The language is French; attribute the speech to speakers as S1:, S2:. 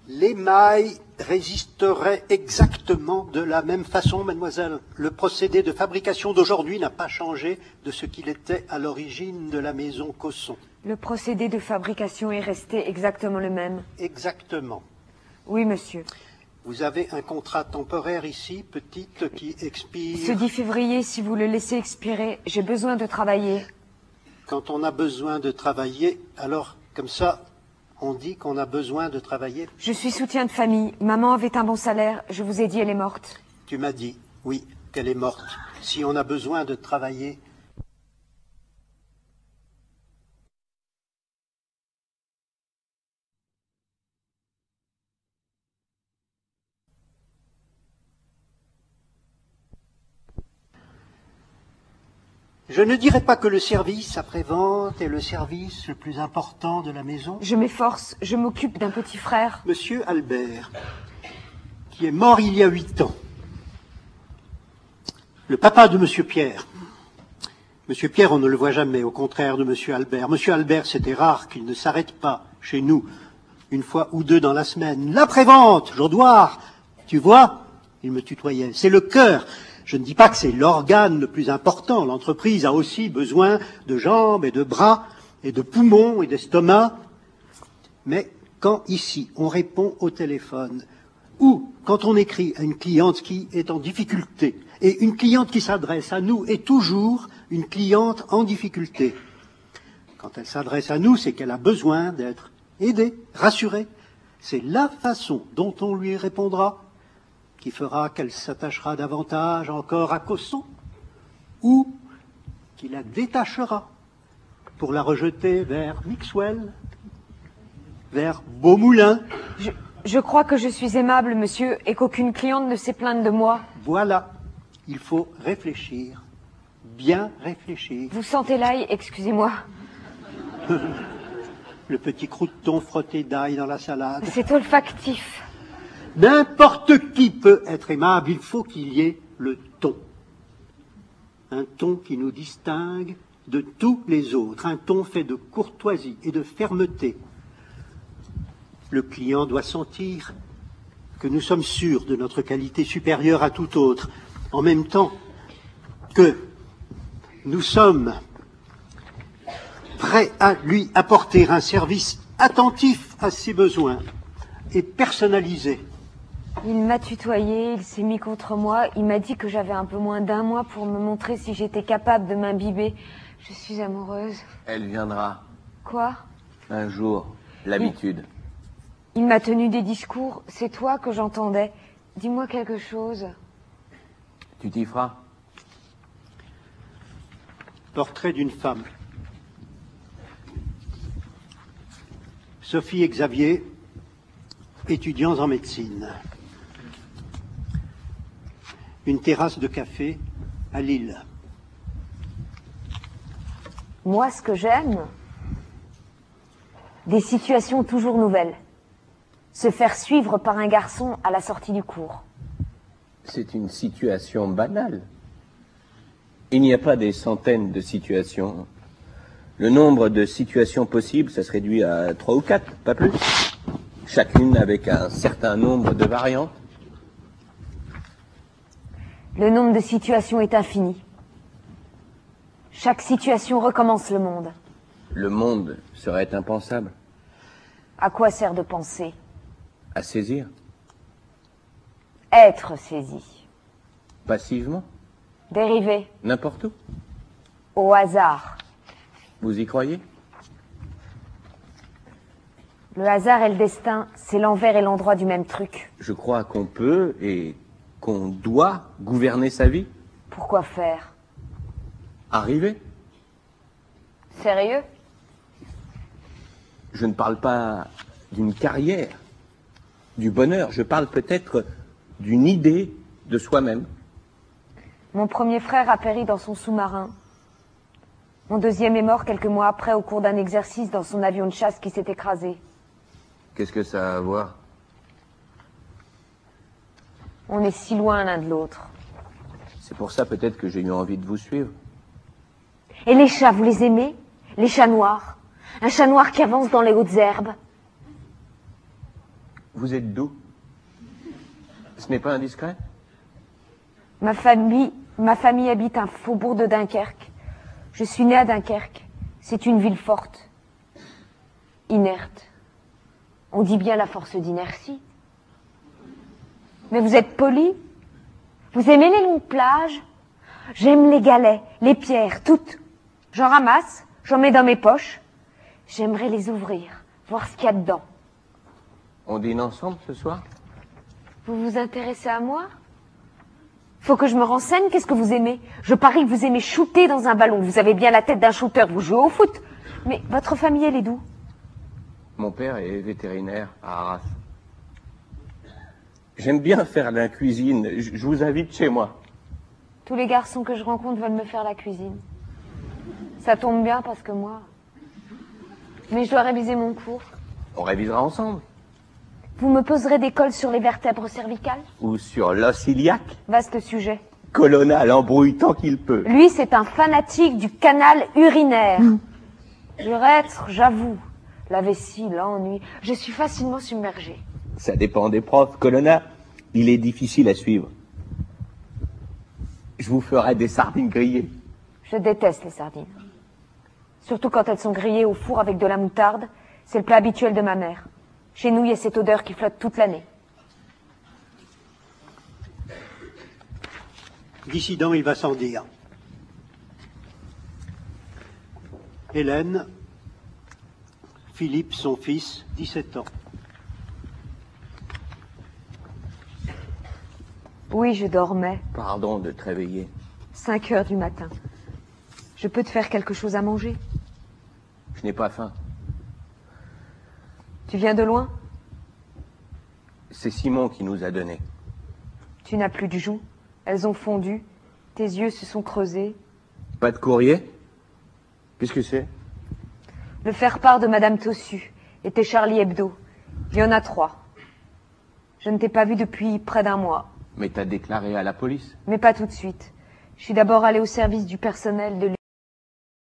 S1: L'émail résisterait exactement de la même façon, mademoiselle. Le procédé de fabrication d'aujourd'hui n'a pas changé de ce qu'il était à l'origine de la maison Cosson.
S2: Le procédé de fabrication est resté exactement le même.
S1: Exactement.
S2: Oui, monsieur.
S1: Vous avez un contrat temporaire ici, petite, qui expire...
S2: Ce 10 février, si vous le laissez expirer, j'ai besoin de travailler.
S1: Quand on a besoin de travailler, alors, comme ça, on dit qu'on a besoin de travailler.
S2: Je suis soutien de famille. Maman avait un bon salaire. Je vous ai dit, elle est morte.
S1: Tu m'as dit, oui, qu'elle est morte. Si on a besoin de travailler... Je ne dirais pas que le service après-vente est le service le plus important de la maison.
S2: Je m'efforce, je m'occupe d'un petit frère.
S1: Monsieur Albert, qui est mort il y a 8 ans. Le papa de Monsieur Pierre. Monsieur Pierre, on ne le voit jamais, au contraire de Monsieur Albert. Monsieur Albert, c'était rare qu'il ne s'arrête pas chez nous, une fois ou deux dans la semaine. L'après-vente, Jodoir, tu vois, il me tutoyait. C'est le cœur. Je ne dis pas que c'est l'organe le plus important. L'entreprise a aussi besoin de jambes et de bras et de poumons et d'estomac. Mais quand ici on répond au téléphone ou quand on écrit à une cliente qui est en difficulté, et une cliente qui s'adresse à nous est toujours une cliente en difficulté. Quand elle s'adresse à nous, c'est qu'elle a besoin d'être aidée, rassurée. C'est la façon dont on lui répondra qui fera qu'elle s'attachera davantage encore à Cosson, ou qui la détachera pour la rejeter vers Mixwell, vers Beaumoulin.
S2: Je crois que je suis aimable, monsieur, et qu'aucune cliente ne s'est plainte de moi.
S1: Voilà, il faut réfléchir, bien réfléchir.
S2: Vous sentez l'ail, excusez-moi.
S1: Le petit crouton frotté d'ail dans la salade.
S2: C'est olfactif.
S1: N'importe qui peut être aimable, il faut qu'il y ait le ton. Un ton qui nous distingue de tous les autres, un ton fait de courtoisie et de fermeté. Le client doit sentir que nous sommes sûrs de notre qualité supérieure à tout autre, en même temps que nous sommes prêts à lui apporter un service attentif à ses besoins et personnalisé.
S2: Il m'a tutoyé, il s'est mis contre moi, il m'a dit que j'avais un peu moins d'un mois pour me montrer si j'étais capable de m'imbiber. Je suis amoureuse.
S3: Elle viendra.
S2: Quoi?
S3: Un jour, l'habitude.
S2: Il m'a tenu des discours, c'est toi que j'entendais. Dis-moi quelque chose.
S3: Tu t'y feras.
S1: Portrait d'une femme. Sophie et Xavier, étudiants en médecine. Une terrasse de café à Lille.
S2: Moi, ce que j'aime, des situations toujours nouvelles. Se faire suivre par un garçon à la sortie du cours.
S3: C'est une situation banale. Il n'y a pas des centaines de situations. Le nombre de situations possibles, ça se réduit à 3 ou 4, pas plus. Chacune avec un certain nombre de variantes.
S2: Le nombre de situations est infini. Chaque situation recommence le monde.
S3: Le monde serait impensable.
S2: À quoi sert de penser?
S3: À saisir.
S2: Être saisi.
S3: Passivement.
S2: Dériver.
S3: N'importe où.
S2: Au hasard.
S3: Vous y croyez?
S2: Le hasard et le destin, c'est l'envers et l'endroit du même truc.
S3: Je crois qu'on peut et qu'on doit gouverner sa vie.
S2: Pourquoi faire?
S3: Arriver.
S2: Sérieux?
S3: Je ne parle pas d'une carrière, du bonheur. Je parle peut-être d'une idée de soi-même.
S2: Mon premier frère a péri dans son sous-marin. Mon deuxième est mort quelques mois après au cours d'un exercice dans son avion de chasse qui s'est écrasé.
S3: Qu'est-ce que ça a à voir?
S2: On est si loin l'un de l'autre.
S3: C'est pour ça peut-être que j'ai eu envie de vous suivre.
S2: Et les chats, vous les aimez? Les chats noirs? Un chat noir qui avance dans les hautes herbes?
S3: Vous êtes d'où? Ce n'est pas indiscret?
S2: Ma famille habite un faubourg de Dunkerque. Je suis née à Dunkerque. C'est une ville forte. Inerte. On dit bien la force d'inertie. Mais vous êtes poli? Vous aimez les longues plages? J'aime les galets, les pierres, toutes. J'en ramasse, j'en mets dans mes poches. J'aimerais les ouvrir, voir ce qu'il y a dedans.
S3: On dîne ensemble ce soir?
S2: Vous vous intéressez à moi? Faut que je me renseigne, qu'est-ce que vous aimez? Je parie que vous aimez shooter dans un ballon. Vous avez bien la tête d'un shooter, vous jouez au foot. Mais votre famille, elle est d'où?
S3: Mon père est vétérinaire à Arras. J'aime bien faire la cuisine. Je vous invite chez moi.
S2: Tous les garçons que je rencontre veulent me faire la cuisine. Ça tombe bien parce que moi... Mais je dois réviser mon cours.
S3: On révisera ensemble.
S2: Vous me poserez des cols sur les vertèbres cervicales?
S3: Ou sur l'os iliaque.
S2: Vaste sujet.
S3: Colonna l'embrouille tant qu'il peut.
S2: Lui, c'est un fanatique du canal urinaire. L'urètre, j'avoue. La vessie, l'ennui. Je suis facilement submergée.
S3: Ça dépend des profs. Colonna, il est difficile à suivre. Je vous ferai des sardines grillées.
S2: Je déteste les sardines. Surtout quand elles sont grillées au four avec de la moutarde. C'est le plat habituel de ma mère. Chez nous, il y a cette odeur qui flotte toute l'année.
S1: Dissident, il va sans dire. Hélène, Philippe, son fils, 17 ans.
S2: Oui, je dormais.
S3: Pardon de te réveiller.
S2: 5 heures du matin. Je peux te faire quelque chose à manger?
S3: Je n'ai pas faim.
S2: Tu viens de loin?
S3: C'est Simon qui nous a donné.
S2: Tu n'as plus de joues. Elles ont fondu. Tes yeux se sont creusés.
S3: Pas de courrier? Qu'est-ce que c'est?
S2: Le faire-part de Madame Tossu était Charlie Hebdo. Il y en a 3. Je ne t'ai pas vu depuis près d'1 mois.
S3: Mais t'as déclaré à la police?
S2: Mais pas tout de suite. Je suis d'abord allée au service du personnel de